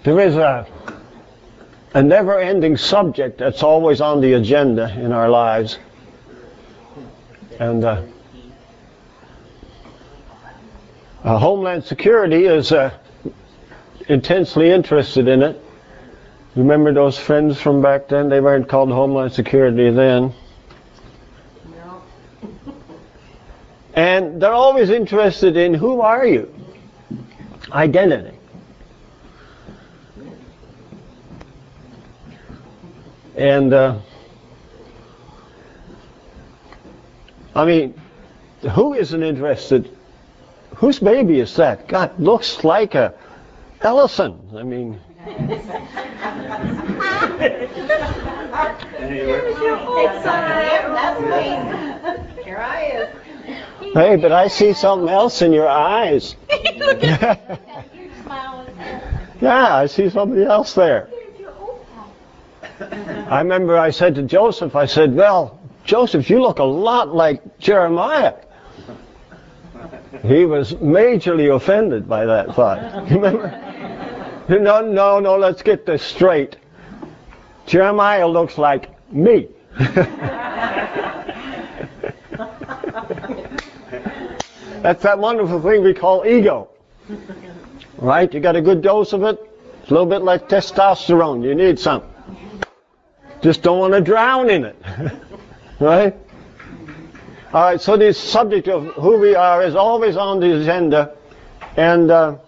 There is a never-ending subject that's always on the agenda in our lives. And Homeland Security is intensely interested in it. Remember those friends from back then? They weren't called Homeland Security then. No. And they're always interested in who are you? Identity. And I mean, who isn't interested? Whose baby is that? God, looks like a Ellison. I mean. Here I is. Hey, but I see something else in your eyes. Yeah, I see somebody else there. I remember I said to Joseph, I said, well, Joseph, you look a lot like Jeremiah. He was majorly offended by that thought. Remember? No, let's get this straight. Jeremiah looks like me. That's that wonderful thing we call ego. Right? You got a good dose of it? It's a little bit like testosterone. You need some. Just don't want to drown in it. Right? All right, so the subject of who we are is always on the agenda. And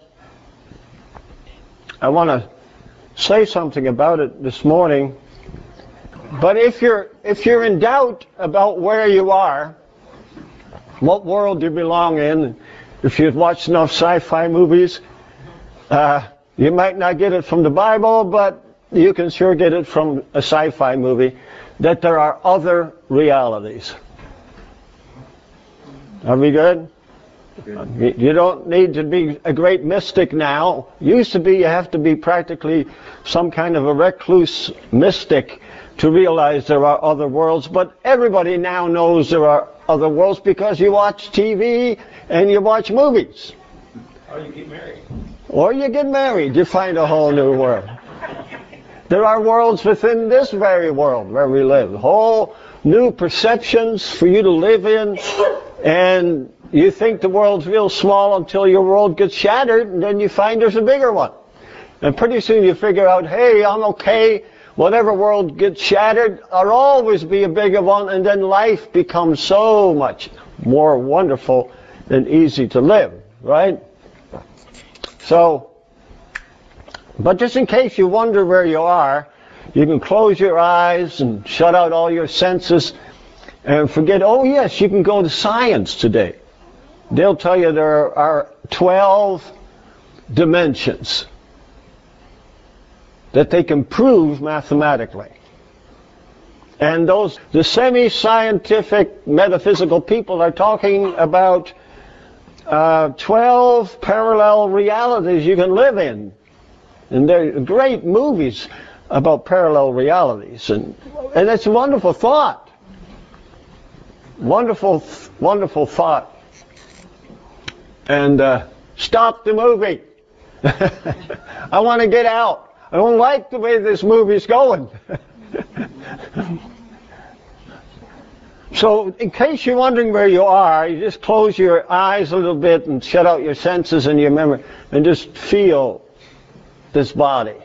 I want to say something about it this morning. But if you're in doubt about where you are, what world you belong in, if you've watched enough sci-fi movies, you might not get it from the Bible, but you can sure get it from a sci-fi movie, that there are other realities. Are we good? You don't need to be a great mystic now. Used to be you have to be practically some kind of a recluse mystic to realize there are other worlds, but everybody now knows there are other worlds because you watch TV and you watch movies. Or you get married. Or you get married, you find a whole new world. There are worlds within this very world where we live. Whole new perceptions for you to live in, and you think the world's real small until your world gets shattered, and then you find there's a bigger one. And pretty soon you figure out, hey, I'm okay. Whatever world gets shattered, there'll always be a bigger one, and then life becomes so much more wonderful and easy to live, right? So, but just in case you wonder where you are, you can close your eyes and shut out all your senses and forget, oh yes, you can go to science today. They'll tell you there are 12 dimensions that they can prove mathematically. And the semi-scientific metaphysical people are talking about 12 parallel realities you can live in. And there are great movies about parallel realities. And it's a wonderful thought. Wonderful thought. And stop the movie. I want to get out. I don't like the way this movie's going. So, in case you're wondering where you are, you just close your eyes a little bit and shut out your senses and your memory and just feel this body.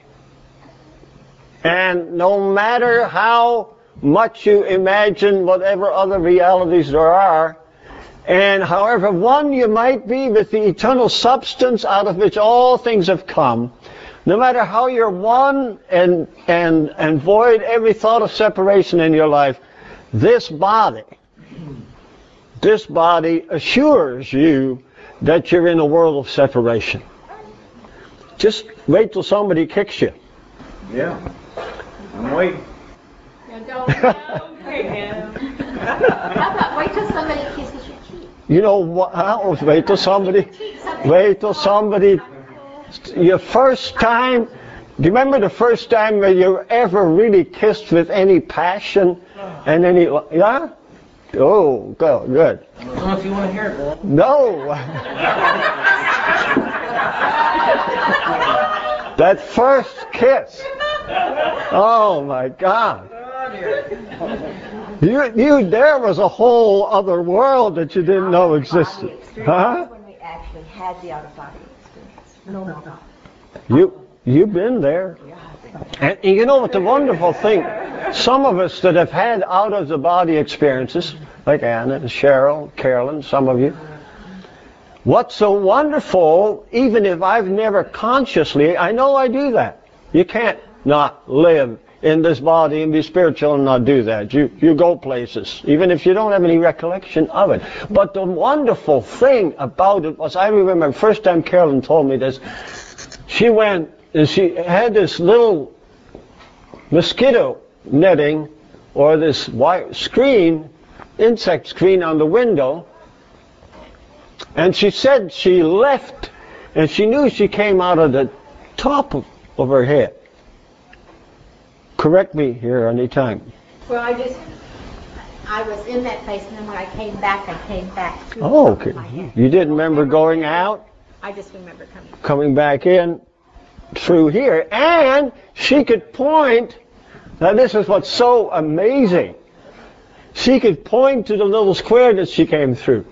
And no matter how much you imagine whatever other realities there are, and however one you might be with the eternal substance out of which all things have come, no matter how you're one and void every thought of separation in your life, this body assures you that you're in a world of separation. Just wait till somebody kicks you. Yeah. I'm waiting. How about wait till somebody kisses your cheek? You know what? Wait till somebody. Your first time. Do you remember the first time that you were ever really kissed with any passion and any? Yeah. Oh, good. I don't know if you want to hear it, Bill. No. That first kiss. Oh my God. There was a whole other world that you didn't know existed. Huh? When we actually had the out-of-body experience. No. You've been there. And you know what the wonderful thing, some of us that have had out-of-the-body experiences, like Anna and Cheryl, Carolyn, some of you, what's so wonderful, even if I've never consciously, I know I do that. You can't not live in this body and be spiritual and not do that. You go places, even if you don't have any recollection of it. But the wonderful thing about it was, I remember the first time Carolyn told me this, she went and she had this little mosquito netting or this white screen, insect screen on the window, and she said she left and she knew she came out of the top of her head. Correct me here anytime. Well, I was in that place, and then when I came back through Oh, okay. my head. You didn't remember going out, I just remember coming. coming back in through here, and she could point. Now this is what's so amazing. She could point to the little square that she came through.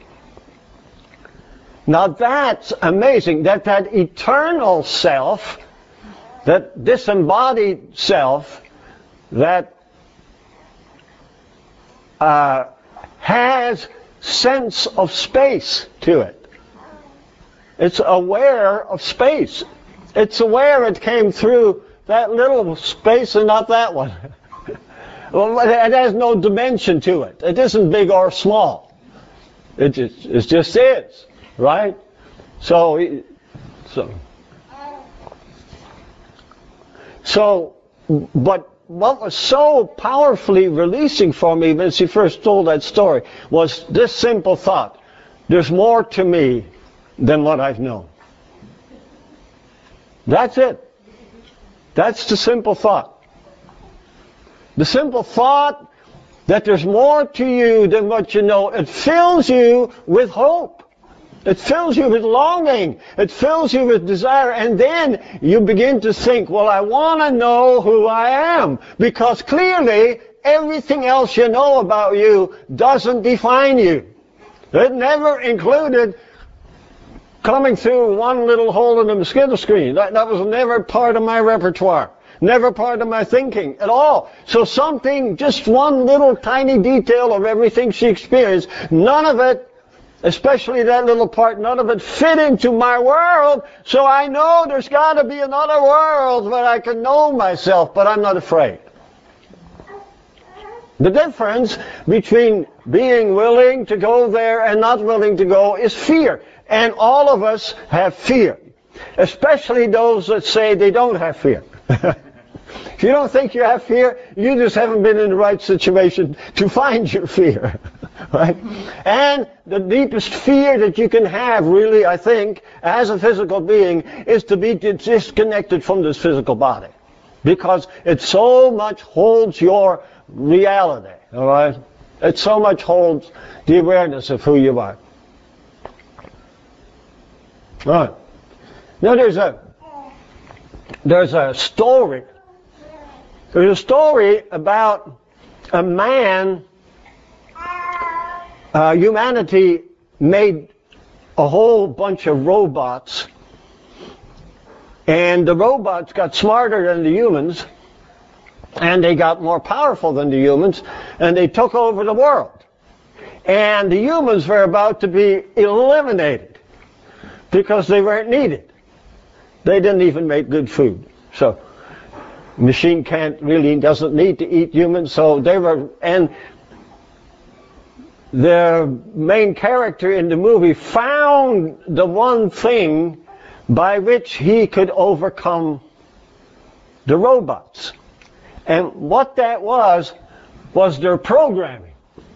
Now that's amazing, that eternal self, that disembodied self, that has sense of space to it. It's aware of space. It's aware it came through that little space and not that one. Well, it has no dimension to it. It isn't big or small. It just is, right? So, but what was so powerfully releasing for me when she first told that story was this simple thought: there's more to me than what I've known. That's it. That's the simple thought. The simple thought that there's more to you than what you know. It fills you with hope. It fills you with longing. It fills you with desire. And then you begin to think, well, I want to know who I am. Because clearly, everything else you know about you doesn't define you. It never included coming through one little hole in the mosquito screen. That was never part of my repertoire. Never part of my thinking at all. So something, just one little tiny detail of everything she experienced, none of it, especially that little part, none of it fit into my world. So I know there's got to be another world where I can know myself, but I'm not afraid. The difference between being willing to go there and not willing to go is fear. And all of us have fear, especially those that say they don't have fear. If you don't think you have fear, you just haven't been in the right situation to find your fear. Right? And the deepest fear that you can have, really, I think, as a physical being, is to be disconnected from this physical body. Because it so much holds your reality. All right? It so much holds the awareness of who you are. All right. Now there's a story. There's a story about a man. Humanity made a whole bunch of robots, and the robots got smarter than the humans, and they got more powerful than the humans, and they took over the world. And the humans were about to be eliminated because they weren't needed. They didn't even make good food. So machine doesn't need to eat humans, so they were, and the main character in the movie found the one thing by which he could overcome the robots. And what that was their programming.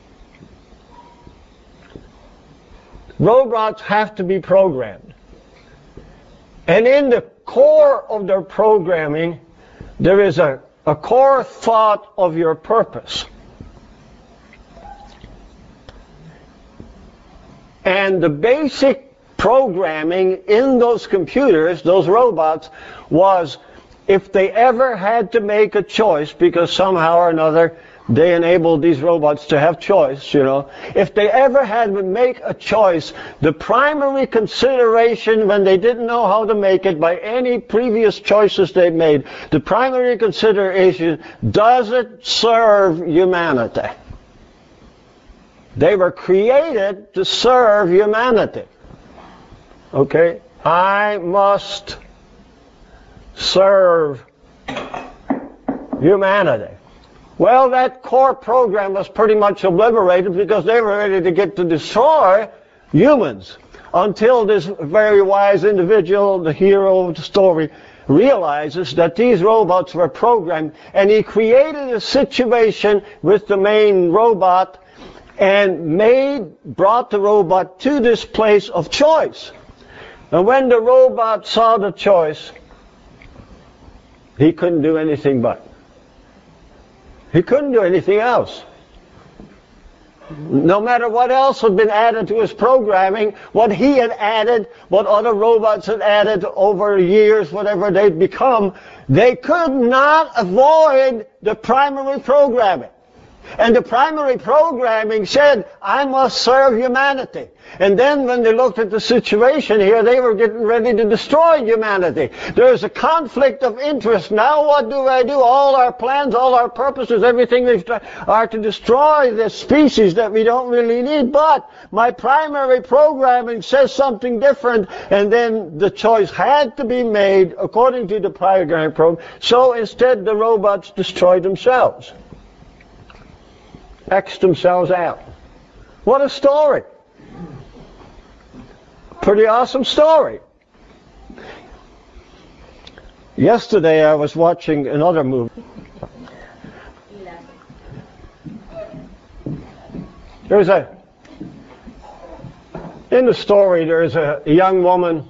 Robots have to be programmed. And in the core of their programming, there is a core thought of your purpose. And the basic programming in those computers, those robots, was if they ever had to make a choice, because somehow or another they enabled these robots to have choice, if they ever had to make a choice, the primary consideration when they didn't know how to make it by any previous choices they made, the primary consideration, does it serve humanity? They were created to serve humanity. Okay? I must serve humanity. Well, that core program was pretty much obliterated because they were ready to get to destroy humans until this very wise individual, the hero of the story, realizes that these robots were programmed, and he created a situation with the main robot and brought the robot to this place of choice. And when the robot saw the choice, he couldn't do anything but. He couldn't do anything else. No matter what else had been added to his programming, what he had added, what other robots had added over years, whatever they'd become, they could not avoid the primary programming. And the primary programming said, I must serve humanity. And then when they looked at the situation here, they were getting ready to destroy humanity. There's a conflict of interest. Now what do? All our plans, all our purposes, everything are to destroy this species that we don't really need. But my primary programming says something different. And then the choice had to be made according to the primary program. So instead the robots destroyed themselves. X'd themselves out. What a story. Pretty awesome story. Yesterday I was watching another movie. In the story there's a young woman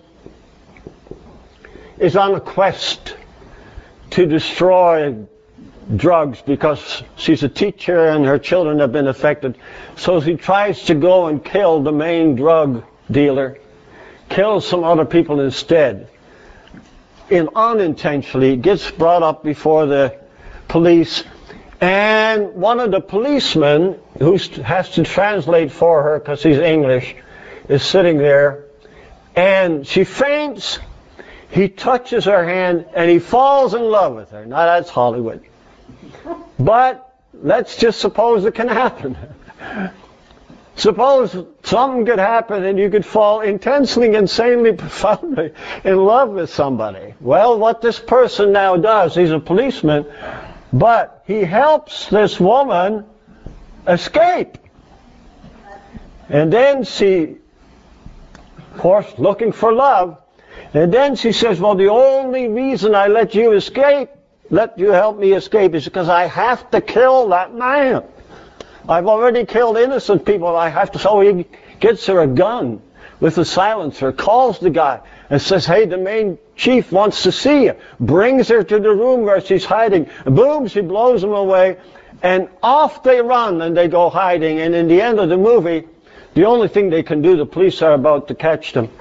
is on a quest to destroy drugs because she's a teacher and her children have been affected. So she tries to go and kill the main drug dealer, kills some other people instead. Unintentionally gets brought up before the police, and one of the policemen who has to translate for her because he's English is sitting there, and she faints. He touches her hand and he falls in love with her. Now that's Hollywood. But let's just suppose it can happen. Suppose something could happen and you could fall intensely, insanely, profoundly in love with somebody. Well, what this person now does, he's a policeman, but he helps this woman escape. And then she, of course, looking for love, and then she says, well, the only reason I let you help me escape is because I have to kill that man. I've already killed innocent people. So he gets her a gun with a silencer, calls the guy, and says, hey, the main chief wants to see you. Brings her to the room where she's hiding. Boom, she blows him away, and off they run, and they go hiding. And in the end of the movie, the only thing they can do, the police are about to catch them.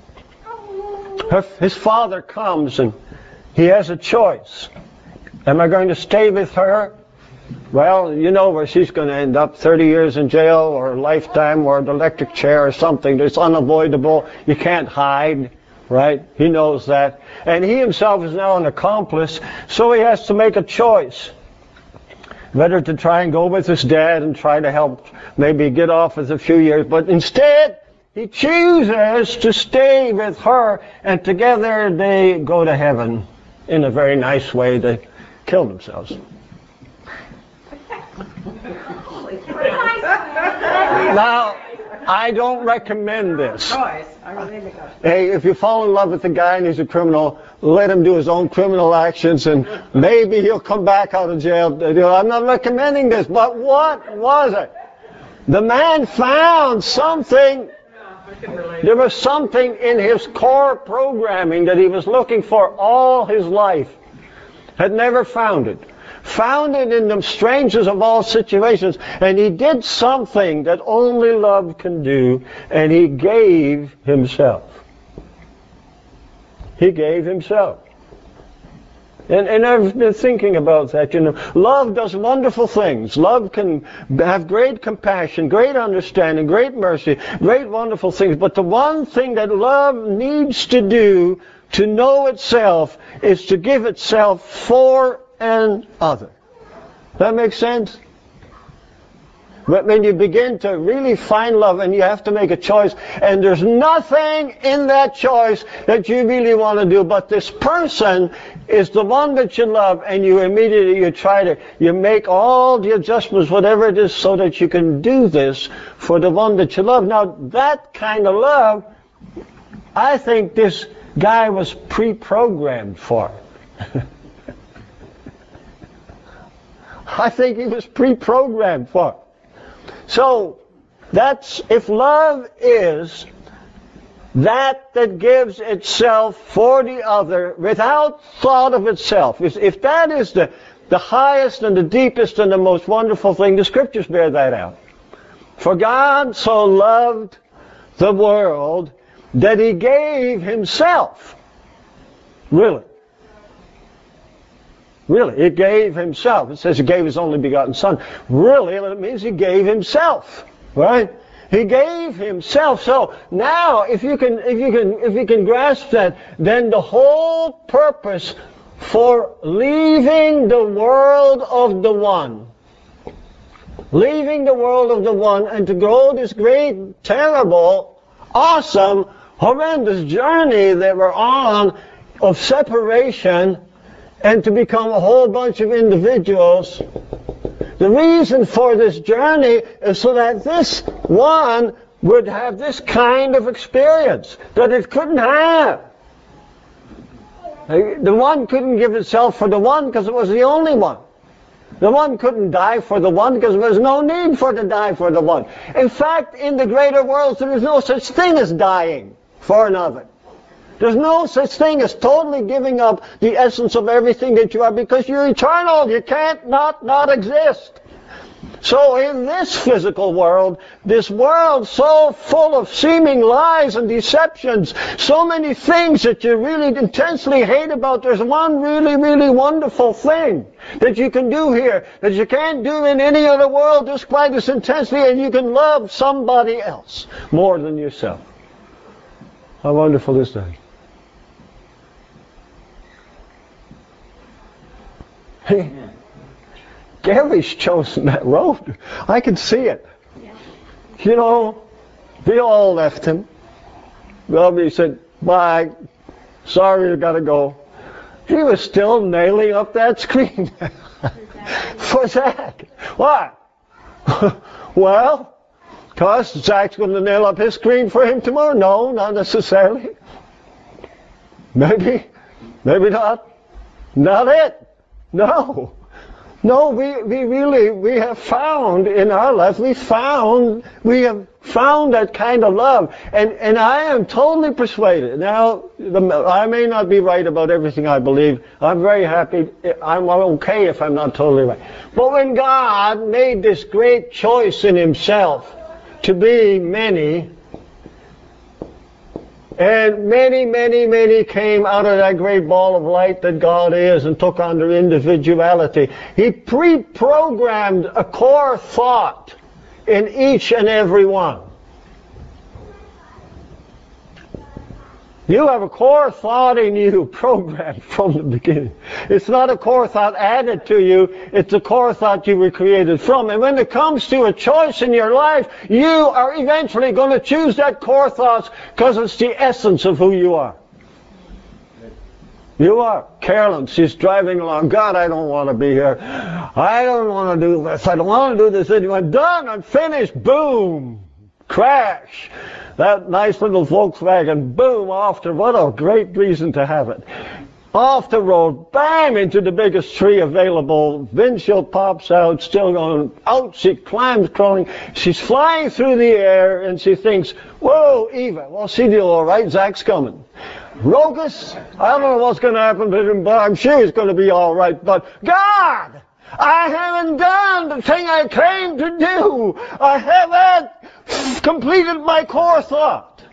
His father comes, and he has a choice. Am I going to stay with her? Well, you know where she's going to end up, 30 years in jail or a lifetime or an electric chair or something. It's unavoidable. You can't hide, right? He knows that. And he himself is now an accomplice, so he has to make a choice. Whether to try and go with his dad and try to help maybe get off with a few years, but instead he chooses to stay with her, and together they go to heaven in a very nice way. They kill themselves. Now, I don't recommend this. Hey, if you fall in love with a guy and he's a criminal, let him do his own criminal actions, and maybe he'll come back out of jail. I'm not recommending this, but what was it? The man found something. There was something in his core programming that he was looking for all his life. Had never found it. found it in the strangest of all situations, and he did something that only love can do, and he gave himself. He gave himself. And I've been thinking about that, Love does wonderful things. Love can have great compassion, great understanding, great mercy, great wonderful things. But the one thing that love needs to do to know itself is to give itself for another. That makes sense? But when you begin to really find love and you have to make a choice, and there's nothing in that choice that you really want to do, but this person is the one that you love, and you immediately, you make all the adjustments, whatever it is, so that you can do this for the one that you love. Now, that kind of love, I think this guy was pre-programmed for. I think he was pre-programmed for it. So, if love is that gives itself for the other without thought of itself, if that is the highest and the deepest and the most wonderful thing, the scriptures bear that out. For God so loved the world that he gave himself. Really. Really, he gave himself. It says he gave his only begotten Son. Really, it means he gave himself, right? He gave himself. So now, if you can grasp that, then the whole purpose for leaving the world of the one, and to go this great, terrible, awesome, horrendous journey that we're on of separation, and to become a whole bunch of individuals. The reason for this journey is so that this one would have this kind of experience that it couldn't have. The one couldn't give itself for the one because it was the only one. The one couldn't die for the one because there was no need for to die for the one. In fact, in the greater worlds, there is no such thing as dying for another. There's no such thing as totally giving up the essence of everything that you are, because you're eternal. You can't not exist. So in this physical world, this world so full of seeming lies and deceptions, so many things that you really intensely hate about, there's one really, really wonderful thing that you can do here that you can't do in any other world just quite as intensely, and you can love somebody else more than yourself. How wonderful is that? Gary's chosen that road. I can see it. Yeah. We all left him. Well, he said, bye. Sorry, you gotta go. He was still nailing up that screen. For Zach. Why? Well, because Zach's going to nail up his screen for him tomorrow. No, not necessarily. Maybe not. Not it. No, we have found in our life, we have found that kind of love, and I am totally persuaded. Now, I may not be right about everything I believe. I'm very happy. I'm okay if I'm not totally right. But when God made this great choice in himself to be many, and many came out of that great ball of light that God is and took on their individuality. He pre-programmed a core thought in each and every one. You have a core thought in you programmed from the beginning. It's not a core thought added to you, it's a core thought you were created from. And when it comes to a choice in your life, you are eventually going to choose that core thought because it's the essence of who you are. You are. Carolyn, she's driving along. God, I don't want to be here. I don't want to do this. I don't want to do this anymore. Done. I'm finished. Boom. Crash. That nice little Volkswagen, boom, off what a great reason to have it. Off the road, bam, into the biggest tree available. Windshield pops out, still going, out she climbs, crawling. She's flying through the air, and she thinks, whoa, Eva, well, she'll do all right, Zach's coming. Rogus, I don't know what's going to happen to him, but I'm sure he's going to be all right. But God, I haven't done the thing I came to do. I haven't completed my core thought.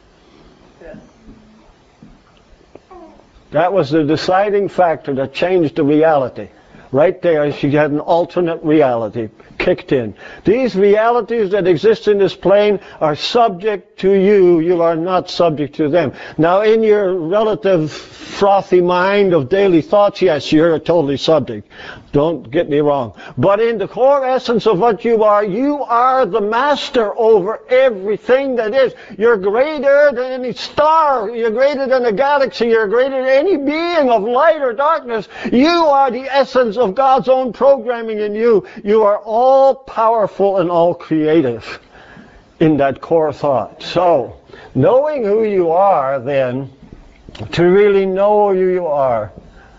That was the deciding factor that changed the reality. Right there, she had an alternate reality kicked in. These realities that exist in this plane are subject to you. You are not subject to them. Now, in your relative frothy mind of daily thoughts, yes, you're totally subject. Don't get me wrong. But in the core essence of what you are the master over everything that is. You're greater than any star. You're greater than a galaxy. You're greater than any being of light or darkness. You are the essence of God's own programming in you. You are all powerful and all creative in that core thought. So, knowing who you are then, to really know who you are,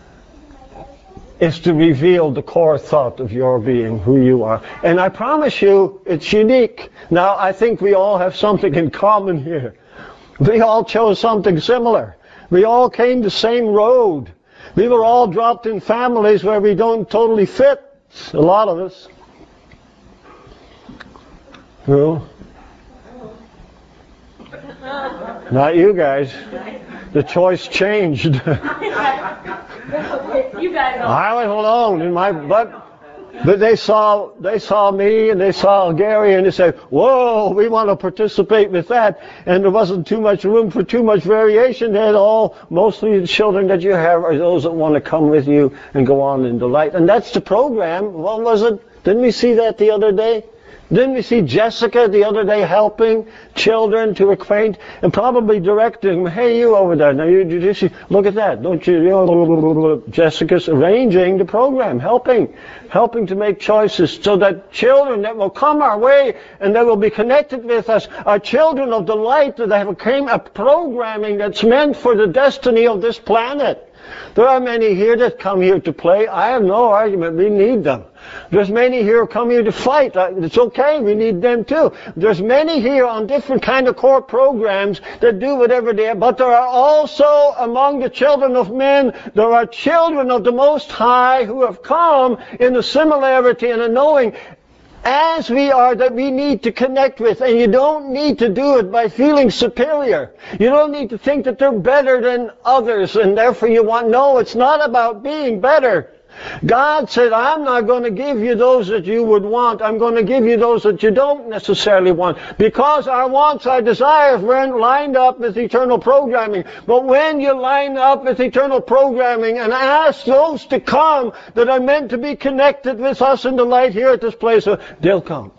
is to reveal the core thought of your being, who you are. And I promise you, it's unique. Now, I think we all have something in common here. We all chose something similar. We all came the same road. We were all dropped in families where we don't totally fit, a lot of us. Who? Not you guys. The choice changed. You guys are. I was alone in my but they saw me and they saw Gary and they said, "Whoa, we want to participate with that." And there wasn't too much room for too much variation. They had mostly the children that you have are those that want to come with you and go on in the light. And that's the program. What was it? Didn't we see that the other day? Didn't we see Jessica the other day helping children to acquaint and probably directing them, "Hey, you over there, now you look at that, don't you?" Jessica's arranging the program, helping to make choices so that children that will come our way and that will be connected with us are children of the light that have came a programming that's meant for the destiny of this planet. There are many here that come here to play. I have no argument. We need them. There's many here who come here to fight. It's okay. We need them too. There's many here on different kind of core programs that do whatever they are. But there are also among the children of men, there are children of the Most High who have come in a similarity and a knowing as we are that we need to connect with. And you don't need to do it by feeling superior. You don't need to think that they're better than others and therefore you want. No, it's not about being better. God said, I'm not going to give you those that you would want. I'm going to give you those that you don't necessarily want. Because our wants, our desires weren't lined up with eternal programming. But when you line up with eternal programming and ask those to come that are meant to be connected with us in the light here at this place, they'll come.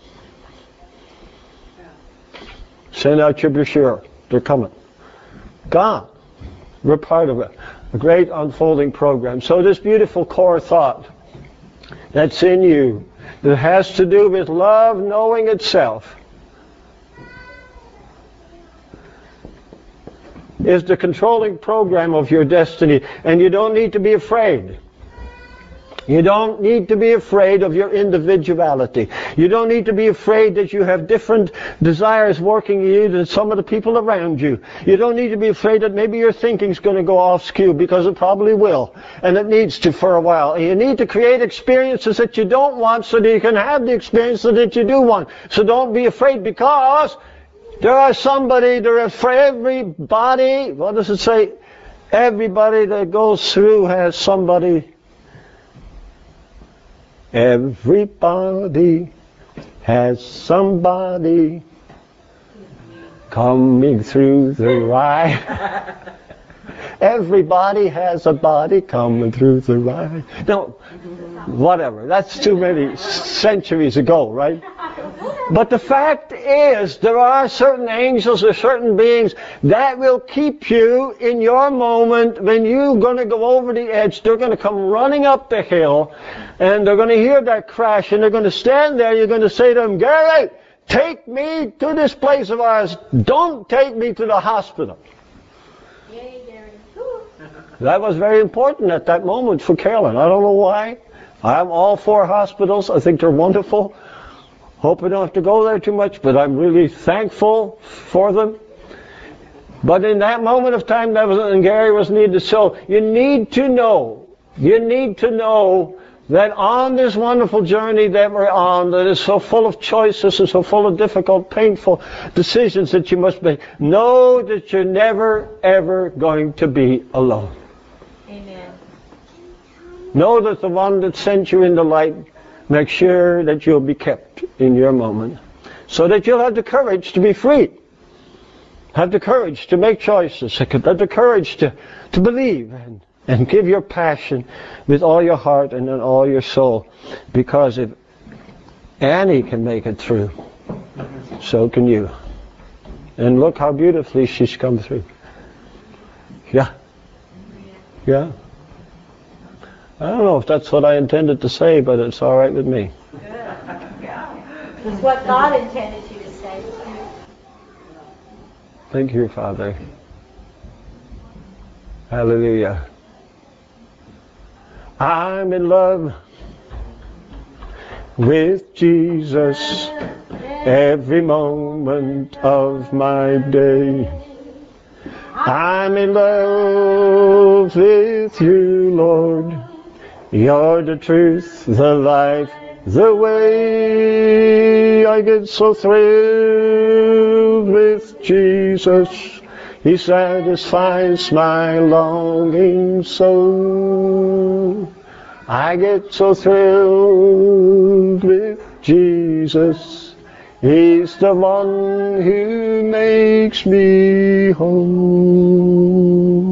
Send out your brochure. They're coming. God, we're part of it. A great unfolding program. So this beautiful core thought that's in you that has to do with love knowing itself is the controlling program of your destiny. And you don't need to be afraid. You don't need to be afraid of your individuality. You don't need to be afraid that you have different desires working in you than some of the people around you. You don't need to be afraid that maybe your thinking's going to go off skew, because it probably will. And it needs to for a while. And you need to create experiences that you don't want so that you can have the experiences that you do want. So don't be afraid, because there is for everybody, what does it say? Everybody that goes through has somebody. Everybody has somebody coming through the ride. Everybody has a body coming through the ride. No, whatever. That's too many centuries ago, right? But the fact is, there are certain angels or certain beings that will keep you in your moment when you're going to go over the edge. They're going to come running up the hill, and they're going to hear that crash, and they're going to stand there. You're going to say to them, "Gary, take me to this place of ours. Don't take me to the hospital." Yay, Gary. That was very important at that moment for Carolyn. I don't know why. I'm all for hospitals. I think they're wonderful. Hope I don't have to go there too much, but I'm really thankful for them. But in that moment of time, and Gary was needed. So you need to know that on this wonderful journey that we're on, that is so full of choices and so full of difficult, painful decisions that you must make, know that you're never, ever going to be alone. Amen. Know that the one that sent you in the light makes sure that you'll be kept in your moment, so that you'll have the courage to be free. Have the courage to make choices. Have the courage to believe and give your passion with all your heart and in all your soul. Because if Annie can make it through, so can you. And look how beautifully she's come through. Yeah. Yeah. I don't know if that's what I intended to say, but it's all right with me. It's what God intended you to say. Thank you, Father. Hallelujah. I'm in love with Jesus every moment of my day. I'm in love with you, Lord. You're the truth, the life, the way. I get so thrilled with Jesus. He satisfies my longing soul. I get so thrilled with Jesus. He's the one who makes me whole.